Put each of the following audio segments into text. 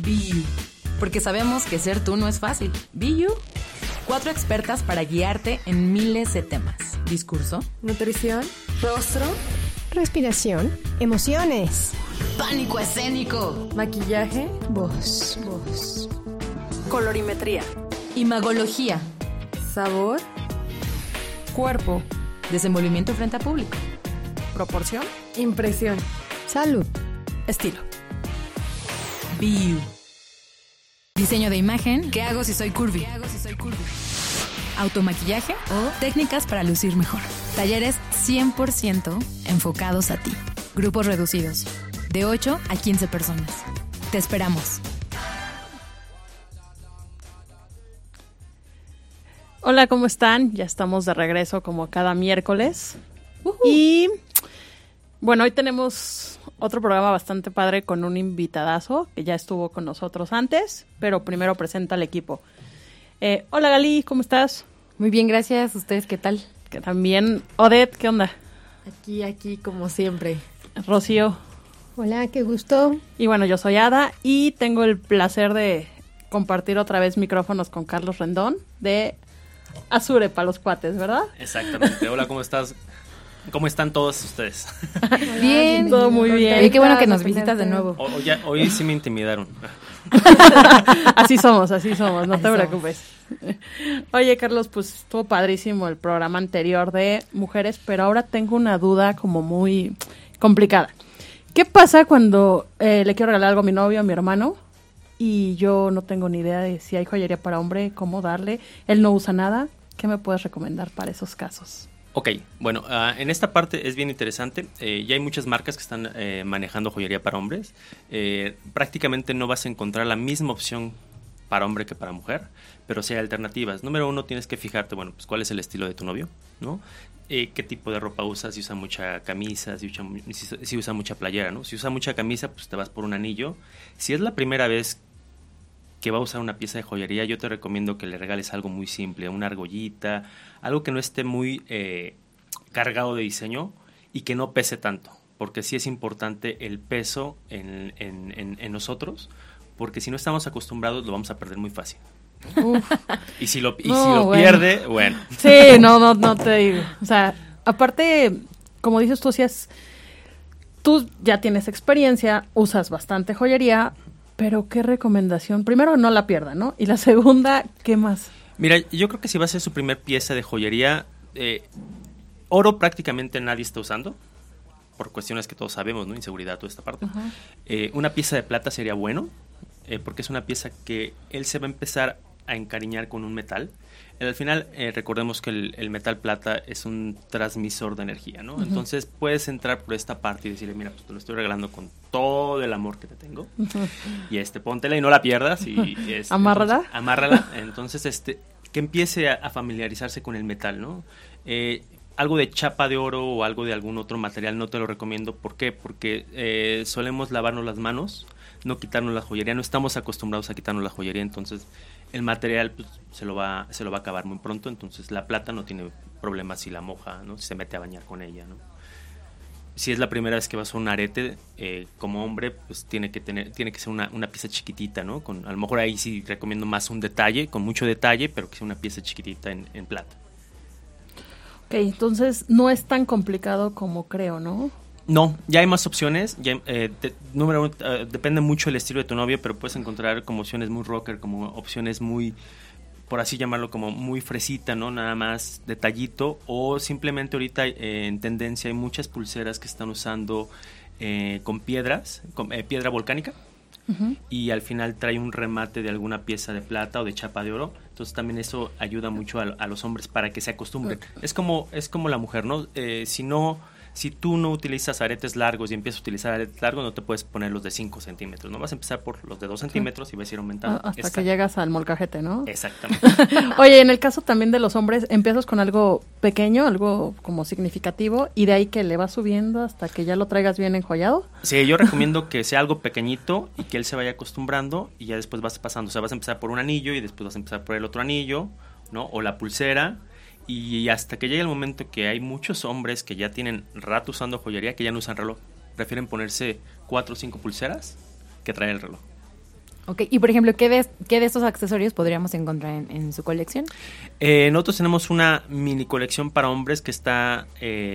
Be You. Porque sabemos que ser tú no es fácil. Be You. 4 expertas para guiarte en miles de temas. Discurso, nutrición, rostro, respiración, emociones, pánico escénico, maquillaje, voz, colorimetría, imagología, sabor, cuerpo, desenvolvimiento frente a público, proporción, impresión, salud, estilo. Be You. Diseño de imagen. ¿Qué hago si soy curvy? Automaquillaje o técnicas para lucir mejor. Talleres 100% enfocados a ti. Grupos reducidos. De 8 a 15 personas. Te esperamos. Hola, ¿cómo están? Ya estamos de regreso como cada miércoles. Y bueno, hoy tenemos otro programa bastante padre con un invitadazo que ya estuvo con nosotros antes, pero primero presenta al equipo. Hola Gali, ¿cómo estás? Muy bien, gracias. ¿Ustedes qué tal? Que también Odette, ¿qué onda? Aquí, como siempre. Rocío. hola, qué gusto. Y bueno, yo soy Ada y tengo el placer de compartir otra vez micrófonos con Carlos Rendón de Azure para los cuates, ¿verdad? Exactamente. Hola, ¿cómo estás? ¿Cómo están todos ustedes? Bien, todo muy bien. Oye, qué bueno que nos visitas de nuevo. Hoy sí me intimidaron. Así somos, no te preocupes. Oye, Carlos, pues estuvo padrísimo el programa anterior de mujeres, pero ahora tengo una duda como muy complicada. ¿Qué pasa cuando le quiero regalar algo a mi novio, a mi hermano, y yo no tengo ni idea de si hay joyería para hombre, cómo darle? Él no usa nada. ¿Qué me puedes recomendar para esos casos? Ok, bueno, en esta parte es bien interesante. Ya hay muchas marcas que están manejando joyería para hombres. Prácticamente no vas a encontrar la misma opción para hombre que para mujer, pero sí hay alternativas. Número 1, tienes que fijarte, bueno, pues cuál es el estilo de tu novio, ¿no? Qué tipo de ropa usa, si usa mucha camisa, si usa mucha playera, ¿no? Si usa mucha camisa, pues te vas por un anillo. Si es la primera vez que va a usar una pieza de joyería, yo te recomiendo que le regales algo muy simple, una argollita, algo que no esté muy cargado de diseño y que no pese tanto, porque sí es importante el peso en nosotros, porque si no estamos acostumbrados lo vamos a perder muy fácil. Y si lo bueno. pierde, bueno. Sí, no te digo. O sea, aparte, como dices tú ya tienes experiencia, usas bastante joyería, pero ¿qué recomendación? Primero, no la pierda, ¿no? Y la segunda, ¿qué más? Mira, yo creo que si va a ser su primer pieza de joyería, oro prácticamente nadie está usando, por cuestiones que todos sabemos, ¿no? Inseguridad, toda esta parte. Una pieza de plata sería bueno, porque es una pieza que él se va a empezar a encariñar con un metal. Al final, recordemos que el metal plata es un transmisor de energía, ¿no? Entonces, puedes entrar por esta parte y decirle, mira, pues te lo estoy regalando con todo el amor que te tengo. Y póntela y no la pierdas. Y amárrala. Entonces, amárrala. Entonces, que empiece a familiarizarse con el metal, ¿no? Algo de chapa de oro o algo de algún otro material no te lo recomiendo. ¿Por qué? Porque solemos lavarnos las manos, no quitarnos la joyería. No estamos acostumbrados a quitarnos la joyería, entonces el material pues, se lo va a acabar muy pronto. Entonces la plata no tiene problema si la moja, ¿no? Si se mete a bañar con ella, ¿no? Si es la primera vez que vas a un arete, como hombre, pues tiene que ser una pieza chiquitita, ¿no? A lo mejor ahí sí recomiendo más un detalle, con mucho detalle, pero que sea una pieza chiquitita en plata. Ok, entonces no es tan complicado como creo, ¿no? No, ya hay más opciones. Número 1, depende mucho del estilo de tu novio, pero puedes encontrar como opciones muy rocker, como opciones muy, por así llamarlo, como muy fresita, ¿no? Nada más detallito. O simplemente ahorita en tendencia hay muchas pulseras que están usando con piedras, con piedra volcánica. Y al final trae un remate de alguna pieza de plata o de chapa de oro. Entonces también eso ayuda mucho a los hombres para que se acostumbren. Es como la mujer, ¿no? Si tú no utilizas aretes largos y empiezas a utilizar aretes largos, no te puedes poner los de 5 centímetros. No vas a empezar por los de 2 centímetros y vas a ir aumentando. Hasta que llegas al molcajete, ¿no? Exactamente. Oye, en el caso también de los hombres, empiezas con algo pequeño, algo como significativo, y de ahí que le vas subiendo hasta que ya lo traigas bien enjollado. Sí, yo recomiendo que sea algo pequeñito y que él se vaya acostumbrando y ya después vas pasando. O sea, vas a empezar por un anillo y después vas a empezar por el otro anillo, ¿no? O la pulsera. Y hasta que llegue el momento que hay muchos hombres que ya tienen rato usando joyería, que ya no usan reloj. Prefieren ponerse 4 o 5 pulseras que traer el reloj. Ok, y por ejemplo, ¿qué de estos accesorios podríamos encontrar en su colección? Nosotros tenemos una mini colección para hombres que está...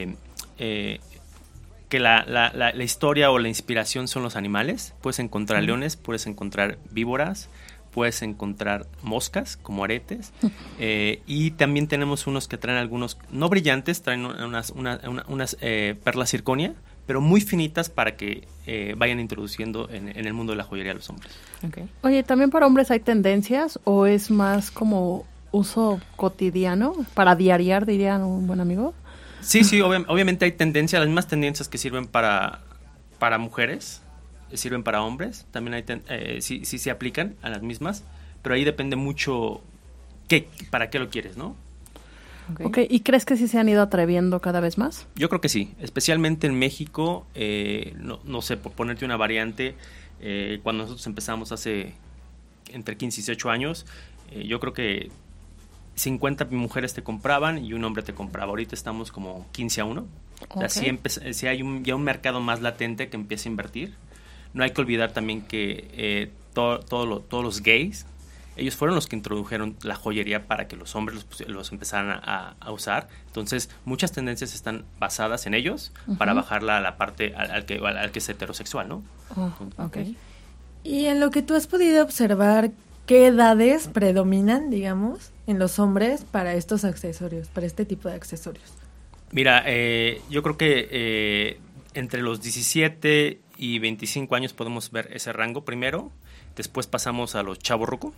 que la historia o la inspiración son los animales. Puedes encontrar leones, puedes encontrar víboras, puedes encontrar moscas como aretes, y también tenemos unos que traen algunos, no brillantes, traen unas perlas zirconia, pero muy finitas para que vayan introduciendo en el mundo de la joyería a los hombres. Okay. Oye, ¿también para hombres hay tendencias o es más como uso cotidiano, para diariar, diría un buen amigo? Sí, obviamente hay tendencias, las mismas tendencias que sirven para mujeres, sirven para hombres, también hay sí se aplican a las mismas, pero ahí depende mucho para qué lo quieres, ¿no? Okay. ¿Y crees que sí se han ido atreviendo cada vez más? Yo creo que sí, especialmente en México, no sé, por ponerte una variante, cuando nosotros empezamos hace entre 15 y 18 años, yo creo que 50 mujeres te compraban y un hombre te compraba. Ahorita estamos como 15-1. Okay. O sea, sí hay ya un mercado más latente que empieza a invertir. No hay que olvidar también que todos los gays, ellos fueron los que introdujeron la joyería para que los hombres los empezaran a usar. Entonces, muchas tendencias están basadas en ellos para bajarla a la parte al que es heterosexual, ¿no? Okay. Y en lo que tú has podido observar, ¿qué edades predominan, digamos, en los hombres para estos accesorios, para este tipo de accesorios? Mira, yo creo que entre los 17 y 25 años podemos ver ese rango primero, después pasamos a los chavorruco.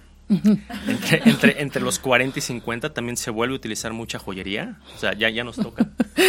Entre los 40 y 50 también se vuelve a utilizar mucha joyería, o sea, ya nos toca.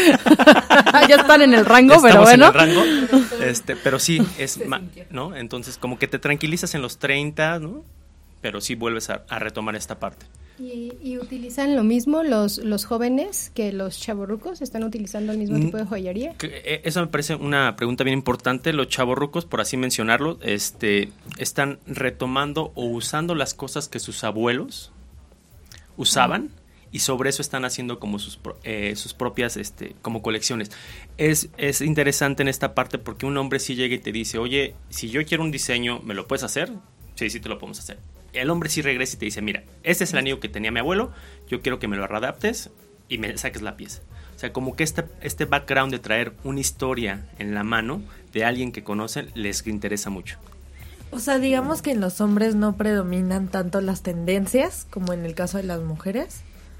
Ya están en el rango, pero bueno. En el rango, pero sí, ¿no? Entonces, como que te tranquilizas en los 30, ¿no? Pero sí vuelves a retomar esta parte. ¿Y utilizan lo mismo los jóvenes que los chavorrucos? ¿Están utilizando el mismo tipo de joyería? Eso me parece una pregunta bien importante. Los chavorrucos, por así mencionarlo, están retomando o usando las cosas que sus abuelos usaban y sobre eso están haciendo como sus propias como colecciones. Es interesante en esta parte porque un hombre sí llega y te dice, oye, si yo quiero un diseño, ¿me lo puedes hacer? Sí te lo podemos hacer. El hombre sí regresa y te dice, mira, este es el anillo que tenía mi abuelo, yo quiero que me lo adaptes y me saques la pieza. O sea, como que este background de traer una historia en la mano de alguien que conocen les interesa mucho. O sea, digamos que en los hombres no predominan tanto las tendencias como en el caso de las mujeres.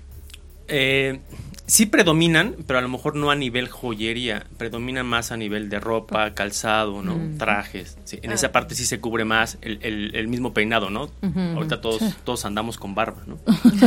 Sí predominan, pero a lo mejor no a nivel joyería, predominan más a nivel de ropa, calzado, ¿no? Trajes. Sí, en esa parte sí se cubre más el mismo peinado, ¿no? Ahorita todos andamos con barba, ¿no?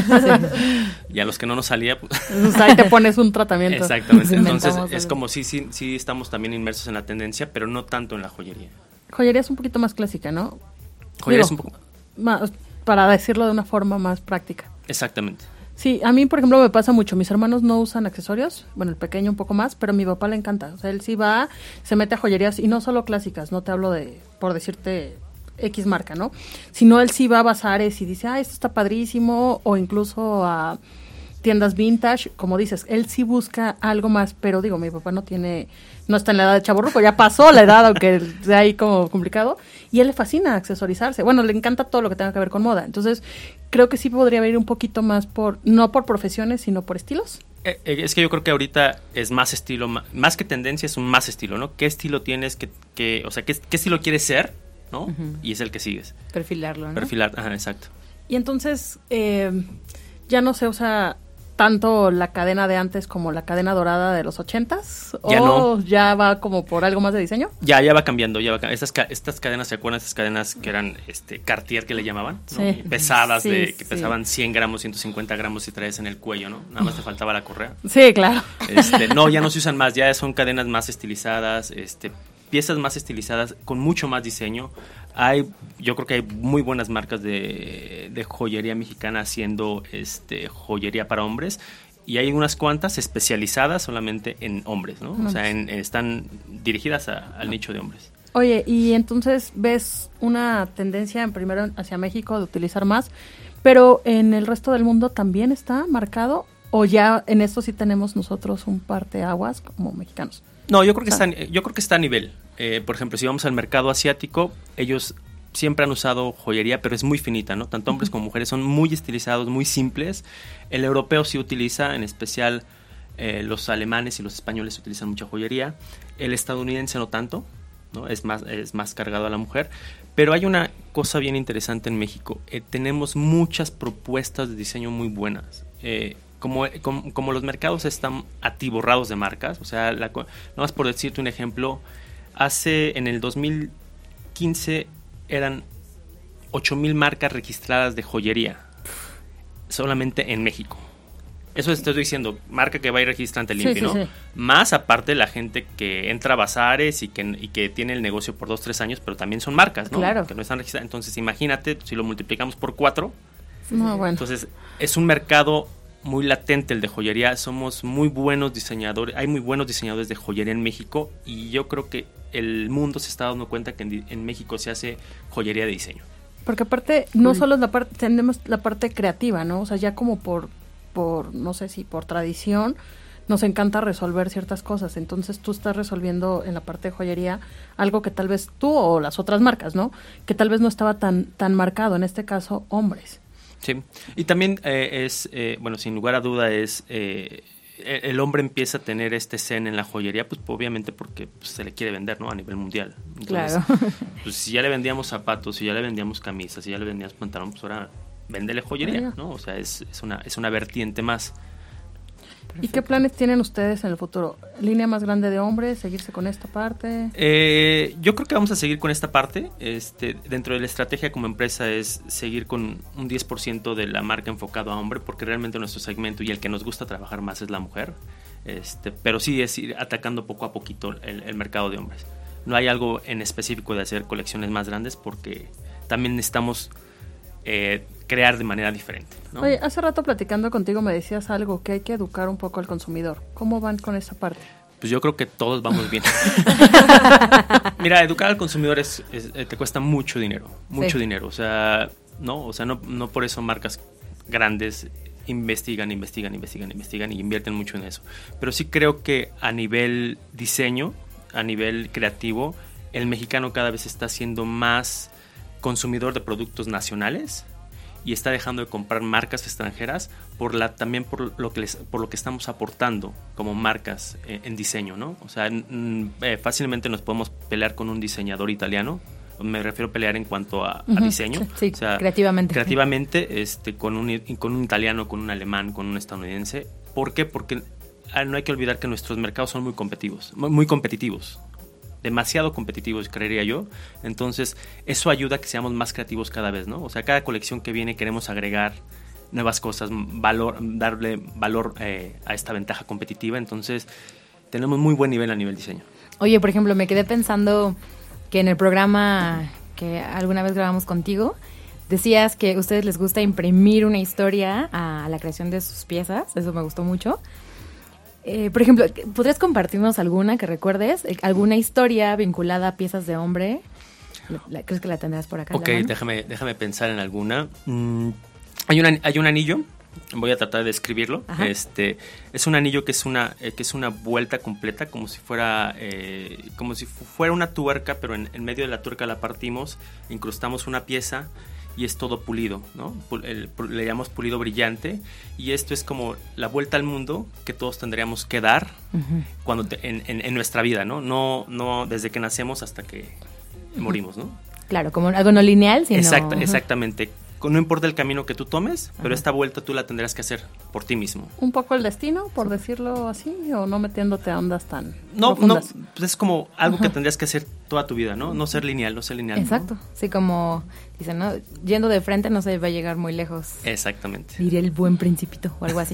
Y a los que no nos salía, pues ahí te pones un tratamiento. Exactamente. Entonces es como sí estamos también inmersos en la tendencia, pero no tanto en la joyería. Joyería es un poquito más clásica, ¿no? Joyería es un poco más, para decirlo de una forma más práctica. Exactamente. Sí, a mí, por ejemplo, me pasa mucho. Mis hermanos no usan accesorios. Bueno, el pequeño un poco más, pero a mi papá le encanta. O sea, él sí va, se mete a joyerías y no solo clásicas. No te hablo de, por decirte, X marca, ¿no? Sino él sí va a bazares y dice, esto está padrísimo. O incluso a tiendas vintage. Como dices, él sí busca algo más. Pero digo, mi papá no está en la edad de chavorruco. Ya pasó la edad, aunque de ahí como complicado. Y a él le fascina accesorizarse. Bueno, le encanta todo lo que tenga que ver con moda. Entonces, creo que sí podría ir un poquito más no por profesiones, sino por estilos. Es que yo creo que ahorita es más estilo, más que tendencia, es un más estilo, ¿no? ¿Qué estilo tienes? O sea, ¿qué estilo quieres ser? ¿No? Y es el que sigues. Perfilarlo, ¿no? Exacto. Y entonces, ya no se usa tanto la cadena de antes como la cadena dorada de los 80s, ya no. Ya va como por algo más de diseño. Ya va cambiando, estas cadenas, ¿se acuerdan? Estas cadenas que eran Cartier, que le llamaban, ¿no? Sí. Pesadas, que pesaban 100 gramos, 150 gramos y traes en el cuello, ¿no? Nada más te faltaba la correa. Sí, claro. No, ya no se usan más, ya son cadenas más estilizadas, piezas más estilizadas con mucho más diseño. Yo creo que hay muy buenas marcas de joyería mexicana haciendo joyería para hombres, y hay unas cuantas especializadas solamente en hombres, ¿no? O sea, están dirigidas al nicho de hombres. Oye, y entonces ves una tendencia primero hacia México de utilizar más, pero en el resto del mundo también está marcado, o ya en esto sí tenemos nosotros un parteaguas como mexicanos. No, yo creo que está a nivel. Por ejemplo, si vamos al mercado asiático, ellos siempre han usado joyería, pero es muy finita, ¿no? Tanto hombres como mujeres son muy estilizados, muy simples. El europeo sí utiliza, en especial los alemanes y los españoles utilizan mucha joyería. El estadounidense no tanto, ¿no? Es más cargado a la mujer. Pero hay una cosa bien interesante en México. Tenemos muchas propuestas de diseño muy buenas. Como los mercados están atiborrados de marcas, o sea, no más por decirte un ejemplo, en el 2015 eran 8,000 marcas registradas de joyería, solamente en México. Eso te estoy diciendo, marca que va a ir registrante limpio, ¿no? Sí. Más aparte la gente que entra a bazares y que tiene el negocio por 2-3 años, pero también son marcas, ¿no? Claro. Que no están registradas. Entonces, imagínate, si lo multiplicamos por 4, bueno. Entonces es un mercado muy latente el de joyería. Somos muy buenos diseñadores, hay muy buenos diseñadores de joyería en México, y yo creo que el mundo se está dando cuenta que en México se hace joyería de diseño. Porque aparte, no solo es tenemos la parte creativa, ¿no? O sea, ya como por no sé si por tradición, nos encanta resolver ciertas cosas. Entonces tú estás resolviendo en la parte de joyería algo que tal vez tú o las otras marcas, ¿no? Que tal vez no estaba tan marcado, en este caso, hombres. Sí, y también sin lugar a duda el hombre empieza a tener este zen en la joyería, pues obviamente porque se le quiere vender, ¿no? A nivel mundial. Entonces, claro. Pues si ya le vendíamos zapatos, si ya le vendíamos camisas, si ya le vendíamos pantalón, pues ahora véndele joyería, ¿no? O sea, es una vertiente más. Perfecto. ¿Y qué planes tienen ustedes en el futuro? ¿Línea más grande de hombres? ¿Seguirse con esta parte? Yo creo que vamos a seguir con esta parte. Dentro de la estrategia como empresa es seguir con un 10% de la marca enfocado a hombre, porque realmente nuestro segmento y el que nos gusta trabajar más es la mujer. Pero sí es ir atacando poco a poquito el mercado de hombres. No hay algo en específico de hacer colecciones más grandes, porque también necesitamos crear de manera diferente, ¿no? Oye, hace rato platicando contigo me decías algo, que hay que educar un poco al consumidor. ¿Cómo van con esa parte? Pues yo creo que todos vamos bien. Mira, educar al consumidor te cuesta mucho dinero, dinero. O sea, no por eso marcas grandes investigan y invierten mucho en eso. Pero sí creo que a nivel diseño, a nivel creativo, el mexicano cada vez está siendo más consumidor de productos nacionales y está dejando de comprar marcas extranjeras también por lo que estamos aportando como marcas en diseño, ¿no? O sea, fácilmente nos podemos pelear con un diseñador italiano. Me refiero a pelear en cuanto a diseño. Sí, o sea, creativamente. Creativamente, con un italiano, con un alemán, con un estadounidense. ¿Por qué? Porque no hay que olvidar que nuestros mercados son muy competitivos. Demasiado competitivos, creería yo. Entonces, eso ayuda a que seamos más creativos cada vez, ¿no? O sea, cada colección que viene queremos agregar nuevas cosas, darle valor a esta ventaja competitiva. Entonces, tenemos muy buen nivel a nivel diseño. Oye, por ejemplo, me quedé pensando que en el programa que alguna vez grabamos contigo, decías que a ustedes les gusta imprimir una historia a la creación de sus piezas. Eso me gustó mucho. Por ejemplo, ¿podrías compartirnos alguna que recuerdes? ¿Alguna historia vinculada a piezas de hombre? ¿Crees que la tendrás por acá? Ok, déjame pensar en alguna. Hay un anillo, voy a tratar de describirlo. Es un anillo que es una vuelta completa, como si fuera una tuerca, pero en medio de la tuerca la partimos, incrustamos una pieza y es todo pulido, ¿no? Le llamamos pulido brillante, y esto es como la vuelta al mundo que todos tendríamos que dar en nuestra vida, ¿no? No desde que nacemos hasta que morimos, ¿no? Claro, como algo no lineal, sino... Exactamente. No importa el camino que tú tomes, pero esta vuelta tú la tendrás que hacer por ti mismo. ¿Un poco el destino, por decirlo así, o no metiéndote a ondas tan profundas? No, pues es como algo que tendrías que hacer toda tu vida, ¿no? No ser lineal. Exacto, ¿no? Sí, como dicen, ¿no? Yendo de frente no se va a llegar muy lejos. Exactamente. Diría el buen principito o algo así.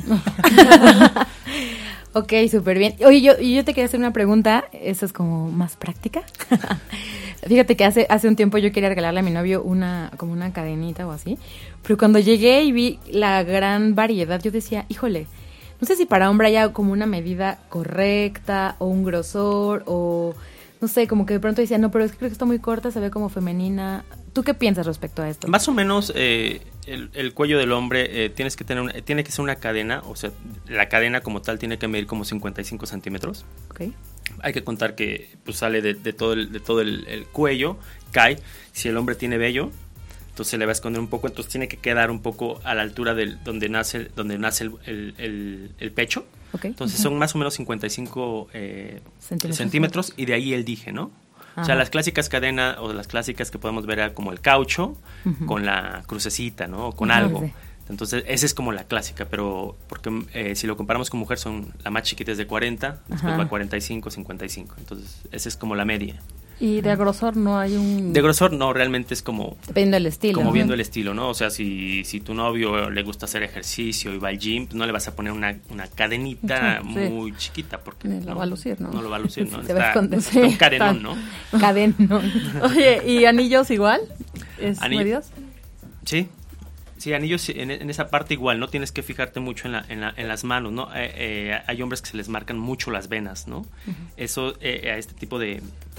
Ok, súper bien. Oye, yo te quería hacer una pregunta, eso es como más práctica. Fíjate que hace un tiempo yo quería regalarle a mi novio una cadenita o así, pero cuando llegué y vi la gran variedad, yo decía, híjole, no sé si para hombre haya como una medida correcta o un grosor o no sé, como que de pronto decía, no, pero es que creo que está muy corta, se ve como femenina. ¿Tú qué piensas respecto a esto? Más o menos el cuello del hombre tiene que ser una cadena, o sea, la cadena como tal tiene que medir como 55 centímetros. Okay. Hay que contar que pues sale de todo el cuello, cae. Si el hombre tiene vello, entonces se le va a esconder un poco, entonces tiene que quedar un poco a la altura donde nace el pecho. Okay. Entonces son más o menos 55 centímetros y de ahí el dije, ¿no? Ajá. O sea, las clásicas cadenas o las clásicas que podemos ver como el caucho con la crucecita, ¿no? O con algo. Sí. Entonces, esa es como la clásica, pero porque si lo comparamos con mujer, la más chiquita es de 40, después va a 45, 55. Entonces, esa es como la media. ¿Y de grosor no hay un...? De grosor no, realmente es como... Dependiendo del estilo. Como viendo el estilo, ¿no? O sea, si tu novio le gusta hacer ejercicio y va al gym, pues no le vas a poner una cadenita muy chiquita, porque ni lo va a lucir, ¿no? No lo va a lucir, ¿no? Está un cadenón, ¿no? Cadenón. Oye, ¿y anillos igual? ¿Medios? Sí. Sí, anillos en esa parte igual, no tienes que fijarte mucho en las manos, ¿no? Hay hombres que se les marcan mucho las venas, ¿no? Eso a este tipo de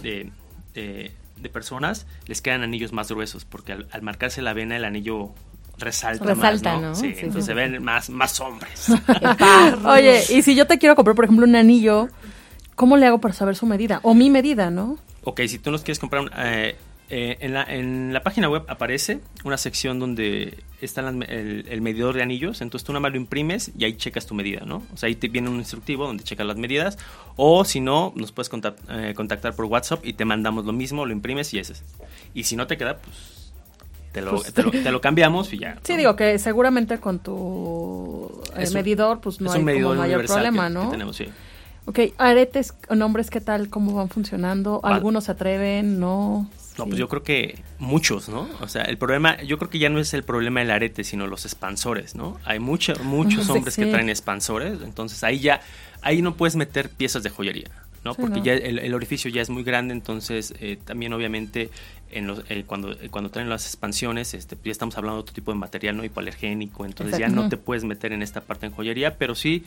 personas les quedan anillos más gruesos, porque al marcarse la vena el anillo resalta más, ¿no? Sí, entonces se ven más hombres. Oye, y si yo te quiero comprar, por ejemplo, un anillo, ¿cómo le hago para saber su medida? O mi medida, ¿no? Ok, si tú nos quieres comprar en la página web aparece una sección donde está el medidor de anillos, entonces tú nada más lo imprimes y ahí checas tu medida, ¿no? O sea, ahí te viene un instructivo donde checas las medidas, o si no, nos puedes contactar por WhatsApp y te mandamos lo mismo, lo imprimes y ese es. Y si no te queda, pues te lo cambiamos y ya. Sí, ¿no? Digo que seguramente con tu medidor, pues no hay como mayor problema, ¿no? Que tenemos, sí. Ok, aretes, nombres, ¿qué tal? ¿Cómo van funcionando? ¿Algunos se atreven? ¿No? No, pues yo creo que muchos, ¿no? O sea, el problema, yo creo que ya no es el problema del arete, sino los expansores, ¿no? Hay muchos hombres que traen expansores, entonces ahí no puedes meter piezas de joyería, ¿no? Sí, porque ya el orificio ya es muy grande, entonces también obviamente cuando traen las expansiones, ya estamos hablando de otro tipo de material, ¿no? Hipoalergénico, entonces ya no te puedes meter en esta parte en joyería, pero sí,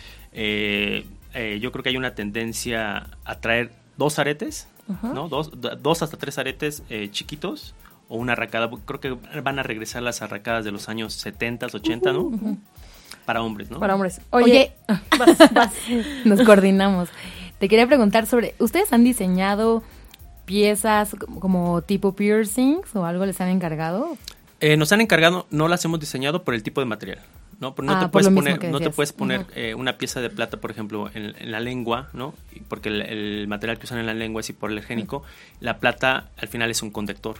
yo creo que hay una tendencia a traer 2 aretes, ¿no? Dos hasta 3 aretes chiquitos o una arracada. Creo que van a regresar las arracadas de los años 70, 80, ¿no? Para hombres, ¿no? Para hombres. Oye. Vas. Nos coordinamos. Te quería preguntar sobre, ¿ustedes han diseñado piezas como tipo piercings o algo les han encargado? Nos han encargado, no las hemos diseñado por el tipo de material. No, pero no te puedes poner una pieza de plata, por ejemplo, en la lengua, ¿no? Porque el material que usan en la lengua es hipoalergénico. La plata al final es un conductor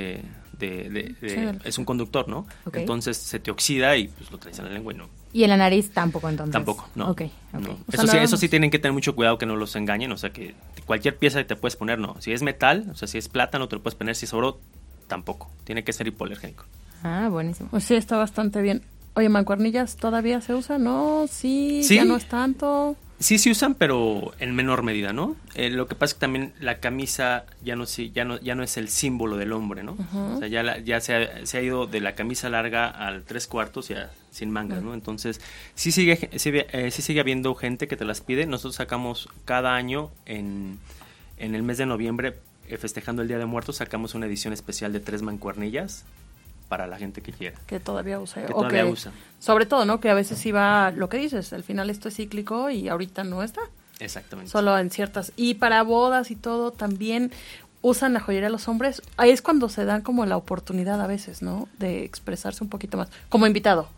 es un conductor, ¿no? Okay. Entonces se te oxida y pues lo traes en la lengua y no. ¿Y en la nariz tampoco entonces? Tampoco, no. Okay. No. Eso sí tienen que tener mucho cuidado que no los engañen, o sea que cualquier pieza que te puedes poner, no. Si es metal, o sea, si es plata no te lo puedes poner, si es oro, tampoco. Tiene que ser hipoalergénico. Ah, buenísimo. Pues sí, está bastante bien. Oye, ¿mancuernillas todavía se usan? ¿No? Sí, ya no es tanto. Sí se usan, pero en menor medida, ¿no? Lo que pasa es que también la camisa ya no es el símbolo del hombre, ¿no? O sea, ya se ha ido de la camisa larga al 3/4 ya sin mangas, ¿no? Entonces, sí sigue habiendo gente que te las pide. Nosotros sacamos cada año en el mes de noviembre, festejando el Día de Muertos, sacamos una edición especial de 3 mancuernillas para la gente que quiera. Que todavía usa. Que todavía usa. Sobre todo, ¿no? Que a veces iba, lo que dices, al final esto es cíclico y ahorita no está. Exactamente. Solo en ciertas. Y para bodas y todo, también usan la joyería los hombres. Ahí es cuando se dan como la oportunidad a veces, ¿no? De expresarse un poquito más. Como invitado.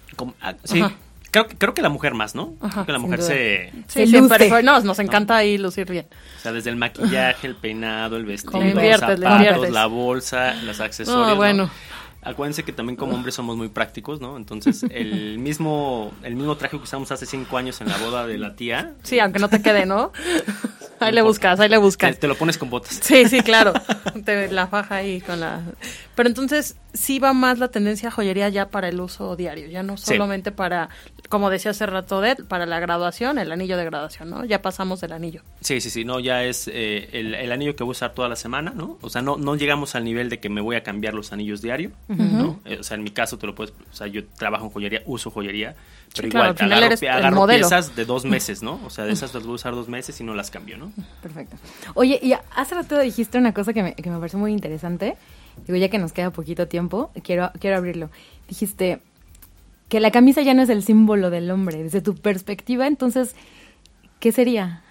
Sí. Creo que la mujer más, ¿no? Creo que la mujer se siempre. Nos encanta ahí lucir bien. O sea, desde el maquillaje, el peinado, el vestido, los zapatos, la bolsa, los accesorios. No, bueno. ¿no? Acuérdense que también como hombres somos muy prácticos, ¿no? Entonces, el mismo traje que usamos hace 5 años en la boda de la tía. Sí, aunque no te quede, ¿no? Ahí le buscas. Te lo pones con botas. Sí, claro. La faja ahí con la... Pero entonces, sí va más la tendencia a joyería ya para el uso diario, ya no solamente para, como decía hace rato, para la graduación, el anillo de graduación, ¿no? Ya pasamos del anillo. Sí, no, ya es el anillo que voy a usar toda la semana, ¿no? O sea, no llegamos al nivel de que me voy a cambiar los anillos diario, ¿no? O sea, en mi caso o sea, yo trabajo en joyería, uso joyería, pero igual, agarro piezas de 2 meses, ¿no? O sea, de esas las voy a usar 2 meses y no las cambio, ¿no? Perfecto. Oye, y hace rato dijiste una cosa que me pareció muy interesante. Digo, ya que nos queda poquito tiempo, quiero abrirlo. Dijiste que la camisa ya no es el símbolo del hombre. Desde tu perspectiva, entonces, ¿qué sería?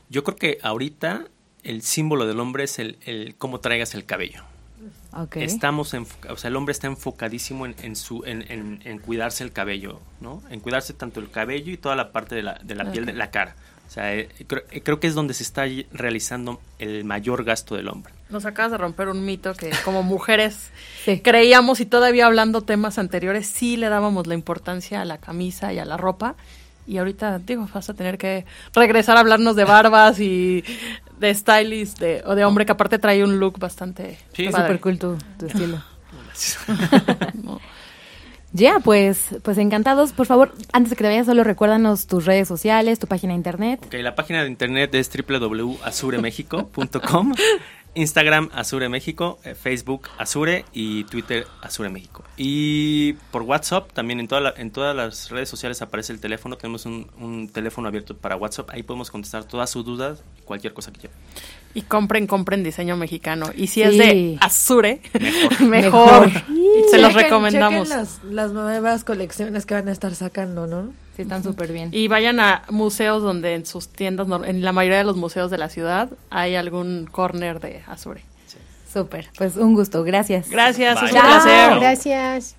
Yo creo que ahorita el símbolo del hombre es el cómo traigas el cabello. Okay. El hombre está enfocadísimo en cuidarse el cabello, ¿no? En cuidarse tanto el cabello y toda la parte de la piel de la cara. O sea, creo que es donde se está realizando el mayor gasto del hombre. Nos acabas de romper un mito que como mujeres creíamos, y todavía hablando temas anteriores, sí le dábamos la importancia a la camisa y a la ropa. Y ahorita, vas a tener que regresar a hablarnos de barbas y de stylist o de hombre que aparte trae un look bastante súper cool tu estilo. No. Ya, pues encantados. Por favor, antes de que te vayas, solo recuérdanos tus redes sociales, tu página de internet. Ok, la página de internet es www.azuremexico.com, Instagram Azure México, Facebook Azure y Twitter Azure México. Y por WhatsApp, también en todas las redes sociales aparece el teléfono. Tenemos un teléfono abierto para WhatsApp. Ahí podemos contestar todas sus dudas, cualquier cosa que quieran. Y compren diseño mexicano. Y si es de Azure, mejor. Se los recomendamos. Chequen las nuevas colecciones que van a estar sacando, ¿no? Sí, están súper bien. Y vayan a museos donde en sus tiendas, en la mayoría de los museos de la ciudad, hay algún corner de Azure. Sí. Súper, pues un gusto. Gracias. Gracias, Bye. es un placer. Gracias.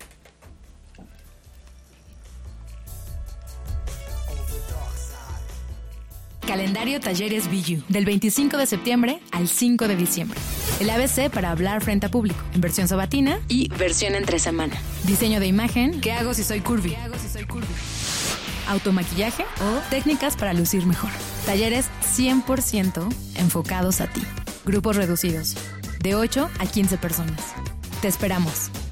Calendario Talleres BU, del 25 de septiembre al 5 de diciembre. El ABC para hablar frente a público, en versión sabatina y versión entre semana. Diseño de imagen, ¿qué hago si soy curvy? Automaquillaje o técnicas para lucir mejor. Talleres 100% enfocados a ti. Grupos reducidos, de 8 a 15 personas. Te esperamos.